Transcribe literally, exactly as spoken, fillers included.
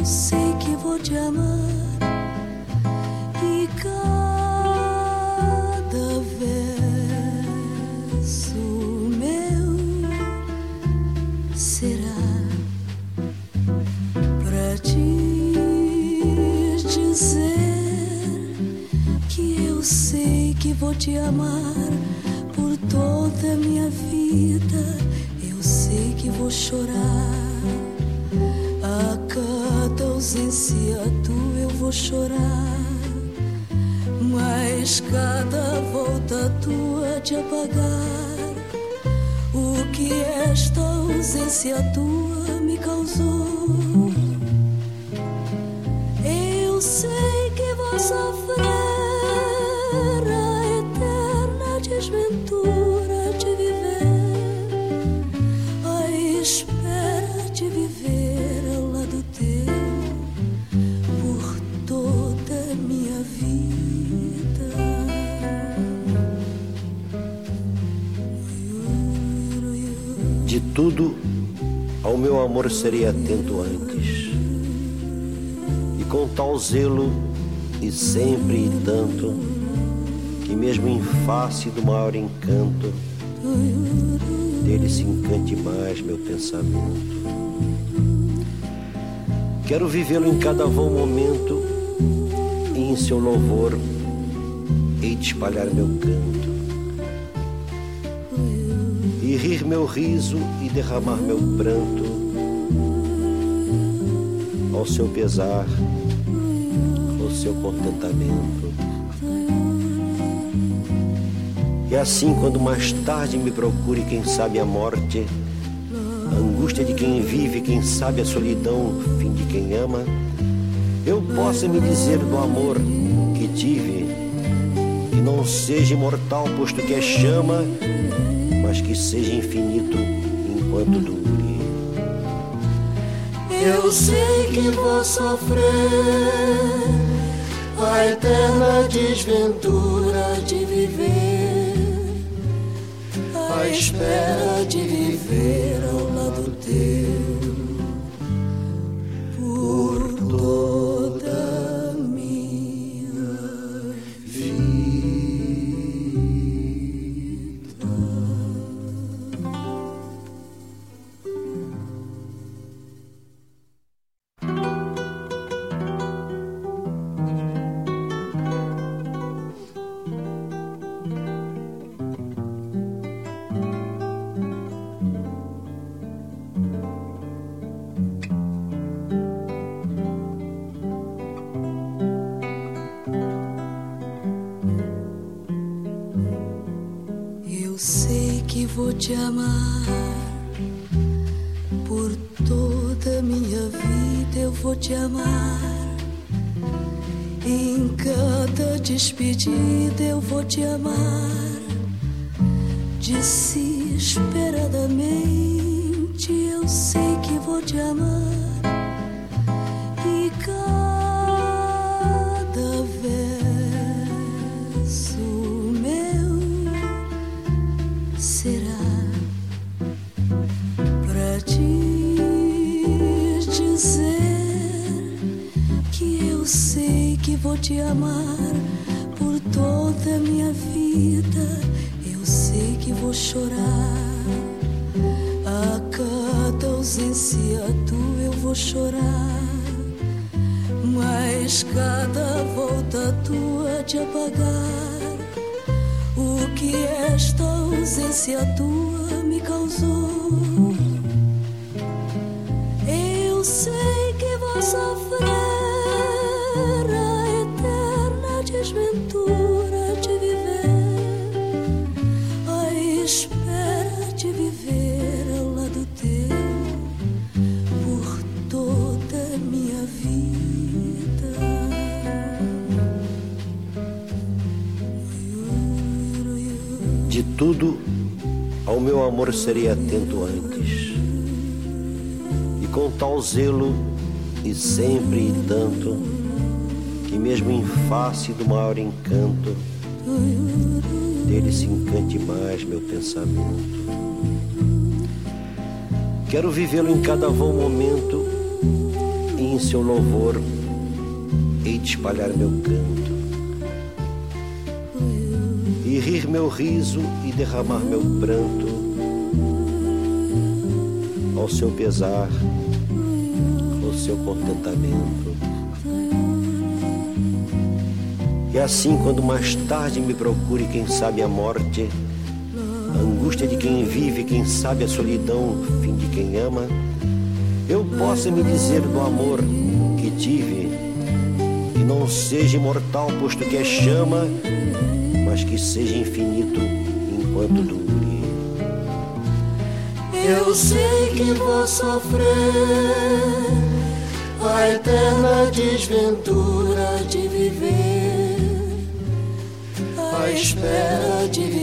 eu sei que vou te amar. E cada verso meu será pra te dizer que eu sei que vou te amar por toda a minha vida. Eu sei que vou chorar a cada ausência tua, eu vou chorar, mas cada volta tua de apagar o que esta ausência tua me causou. Eu sei que vou sofrer a eterna desventura de viver, a espera de viver ao lado teu por toda a minha vida. De tudo ao meu amor serei atento antes, e com tal zelo e sempre e tanto, que mesmo em face do maior encanto, dele se encante mais meu pensamento. Quero vivê-lo em cada vão momento, e em seu louvor hei de espalhar meu canto, e rir meu riso e derramar meu pranto ao seu pesar, ao seu contentamento. E assim, quando mais tarde me procure, quem sabe a morte, a angústia de quem vive, quem sabe a solidão, fim de quem ama, eu possa me dizer do amor que tive, que não seja imortal, posto que é chama, mas que seja infinito enquanto dure. Eu sei que vou sofrer a eterna desventura de viver, a espera de viver ao lado teu por toda a minha vida. Vou te amar por toda a minha vida, eu vou te amar. Em cada despedida eu vou te amar, desesperadamente eu sei que vou te amar. E cada verso meu será pra te dizer que eu sei que vou te amar por toda a minha vida. Eu sei que vou chorar a cada ausência tua, eu vou chorar, mas cada volta tua de apagar o que esta ausência tua me causou. Eu sei que vou sofrer a eterna desventura de viver, a espera de viver ao lado teu por toda a minha vida. De tudo ao meu amor serei atento antes, e com tal zelo e sempre e tanto, que mesmo em face do maior encanto, dele se encante mais meu pensamento. Quero vivê-lo em cada vão momento, e em seu louvor hei de espalhar meu canto, e rir meu riso e derramar meu pranto ao seu pesar, ao seu contentamento. E assim, quando mais tarde me procure, quem sabe a morte, a angústia de quem vive, quem sabe a solidão, fim de quem ama, eu possa me dizer do amor que tive, que não seja imortal, posto que é chama, mas que seja infinito enquanto dure. Eu sei que vou sofrer a eterna desventura de viver à espera de